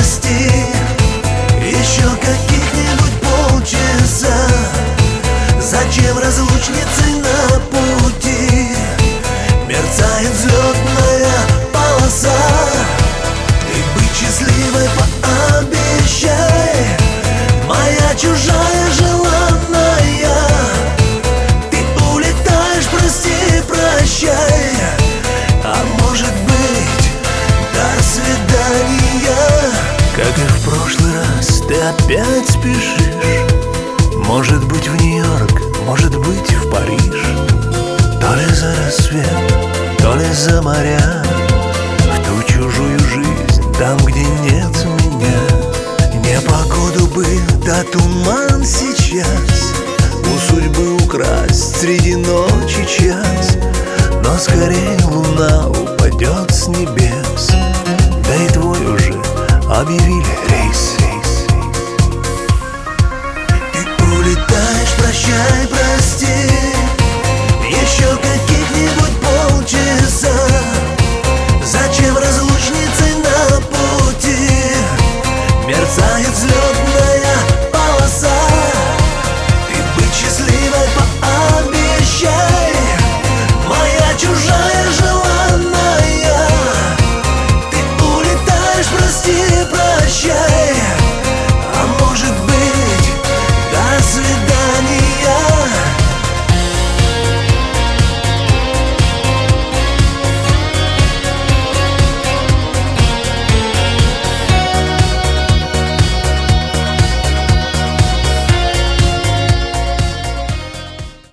прости. Еще каких-нибудь полчаса. Зачем разлучницы на пути? Мерцает взлетная полоса. И быть счастливой пообещай, моя чужая желанная. Ты улетаешь, прости, прощай. А может быть, до свидания. Как и в прошлый раз, ты опять спешишь. Может быть, в Нью-Йорк, может быть, в Париж. То ли за рассвет, то ли за моря, в ту чужую жизнь, там, где нет меня. Непогоду бы, да туман сейчас, у судьбы украсть среди ночи час. Но скорее луна упадет с небес, да и твой уже объявили